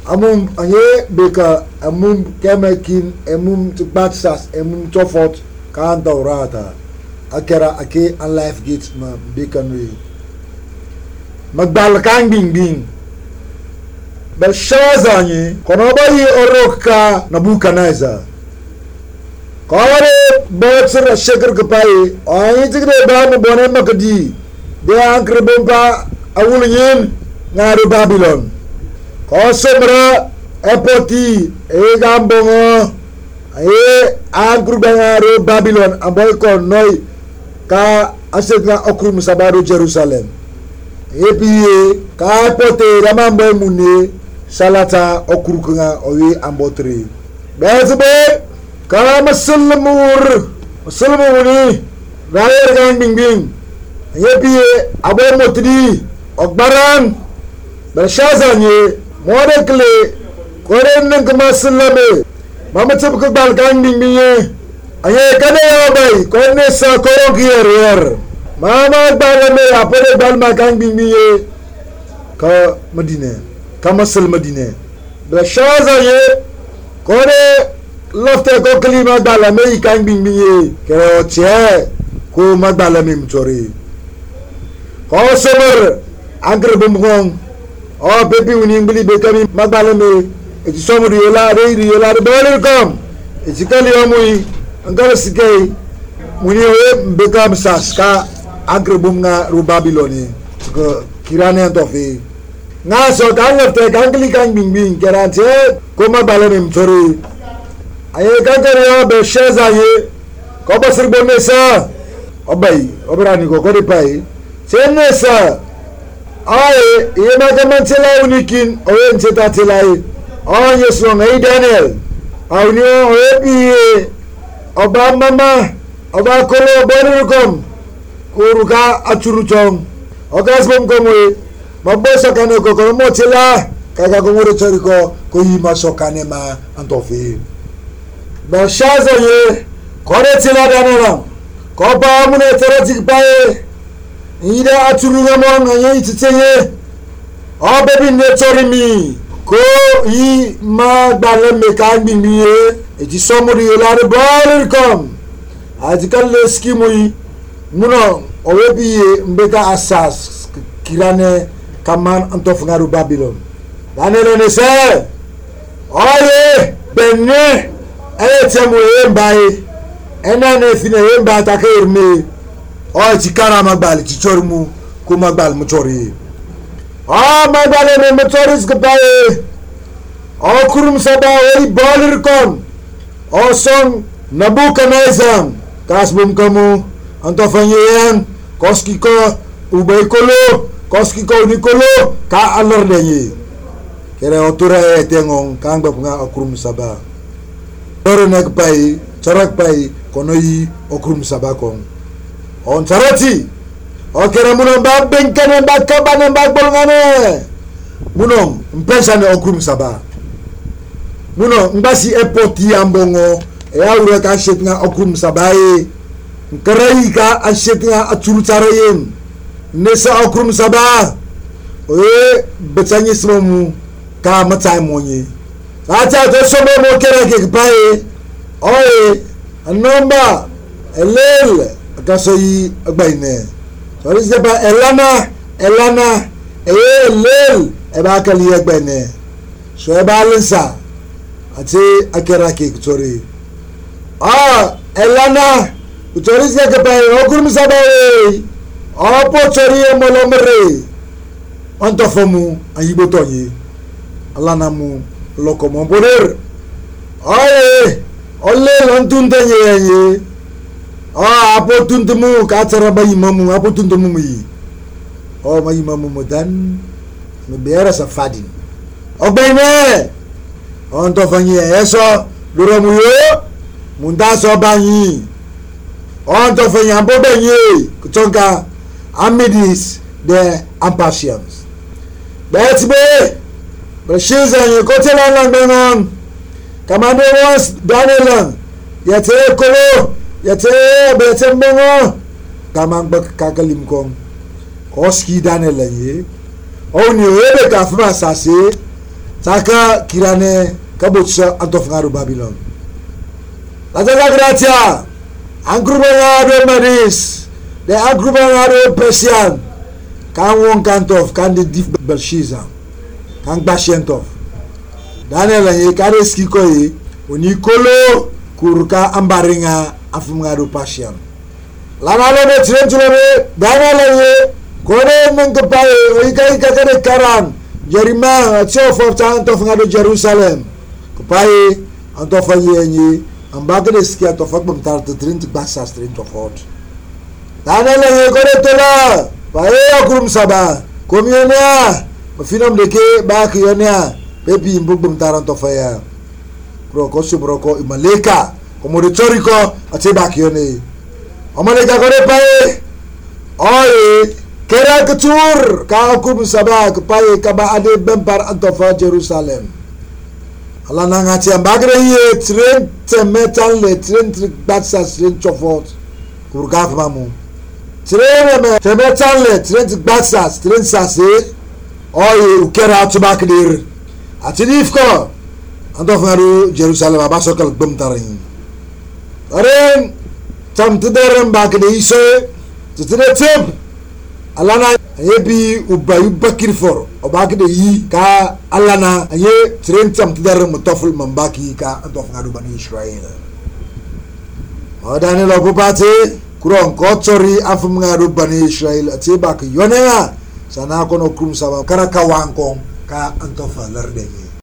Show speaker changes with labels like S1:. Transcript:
S1: amum anye beka amum kemekin amum tbatsas amum tofot kan daurata akera ake an life gate ma beka no magbal kan bing Belshazzar kono bayi oroka Nabukadnezar kaware botsra shekar kapai ayi tigre ba mo bone makdi de ankre bomba awulnyen ngaru Babylon ko somra epoti e gambongo ayi ankru ngaru Babylon amboy ko noy ka asetna okrum sabaru Jerusalem epiye ka pote ramambe mune salata okrukunga owi ambotre bezbe ka muslimur ni rayer gang bing epiye abo motri okbaran Belshazzar nye modekle koren nang maslame mama chep ko bal gang bing aye kade bay konne sa korok yer mama balame apore bal makang bing ka Madina kamasal Madina Belshazzar ye kore lofte ko klima balame kang bing kero che ko magbalame mchori ko somer angre bumbong o bebi uning bili bekami magbalame eti somri yola baler kom eti kali omui angara sikay muni we bekam saska agre bunga ru Babyloni ko kirane antofi nga so gangate gangli kang bing kerante ko magbalame mchori aye gangare Belshazzar ye ko basir bonesa obay obrani ko pai senesa aye yema gamantela unikin oyen chetatilai on yeso ngai Daniel aunio obi oba mama oba kolo bonukom kuruka achuruchong ogasbom komwe mabosa kane ko motela kaga gomoro choriko ko yima sokane ma antofi Belshazzar ye kore tila danela ko ba mune teratik bae ida achuruga mon anye itsenye obebi netorimi ko yi ma balame kan bimiye eti somori yolare baler kom ajikal leskimu muno owebi mbeka asas kirane kaman antof ngaru Babylon danelo ne se oye benne etemu embaye enane fine emba takerme o chikara magbal chichormu ko magbal muchori magbal me muchoris kapaye o kurum saba oi baler kon o son Nabukadnezar kasbum kamu antofanyen koskiko ubaykolo koskiko nikolo ka alor denye kere otura etengong kang bapunga okrum saba oronek pai charak pai konoi okrum saba kong on charati o kere munom ba benkane ba kabane ba bolngane munom mpensane okrum saba muno mbasi epoti ambongo aure ka shetna okrum sabaye nkarai ka ashetna achurutarayen nesa okrum saba oye betanye smomu ka matai monye ata to somo mo kere ke pae oye anomba elel akasoyi agbaine so is ba elana elel eba kali agbaine so eba lensa ati akera ke kutori elana kutori se ke pae okrum sabaye opo chori molomre ontofomu ayibotonye alanamu lokomo poder aye olle lantuntenye ye apo tuntumu ka tsara bayi mamu apo tuntumu mi mayi mamu modan me bera safadin ogbene ontofanye eso doromu yo munda so bayi ontofanye ambobenye kutonka amidis the impatience betbe Belshazzar ye kotela langbenon kamande was Daniel yate kolo yate betembongo kamang kakalim kong koski Daniel ye oni ebe ka fuma sase taka kirane kabutsa antof ngaru Babylon lataka gratia angruba ngado Madis de angruba ngado Persian kan won kantof kan de dif Belshazzar kan bashentof Daniel ye kare ski koyi oni kolo kurka ambaringa afum ngado Persian lanalo de trentulobe Daniel ye kone mengepai oikai kakare karan Jeremiah chof of antof ngado Jerusalem kepai antof ye ambake de ski antof bamtar te trint basas trint of hot Daniel ye kore tola pae akurum saba komionia mafinom deke baki yonia pepi mbugum taranto faya proko subroko imaleka komoritoriko ate baki yone amaleka kore pae oye kera ketur ka akurum saba pae kaba ade bempar antofa Jerusalem ala nangati ambake ye tren metal le tren batsas tren chofot kurgaf mamu Trene temetanle trent basas trent sase oye ukera tubakdir atinifko andof ngaru Jerusalem abaso kal bumtarin aren tam tederem bakde ise titretem alana yebi ubayu bakir for obakde yi ka alana ye trent tam tederem mutoful mambaki ka andof ngaru bani Israel odane lo popate kurang kotori afum ngaru bani Israel ati bak yonenga sana kono kum sama karaka wangkong ka antofa lerde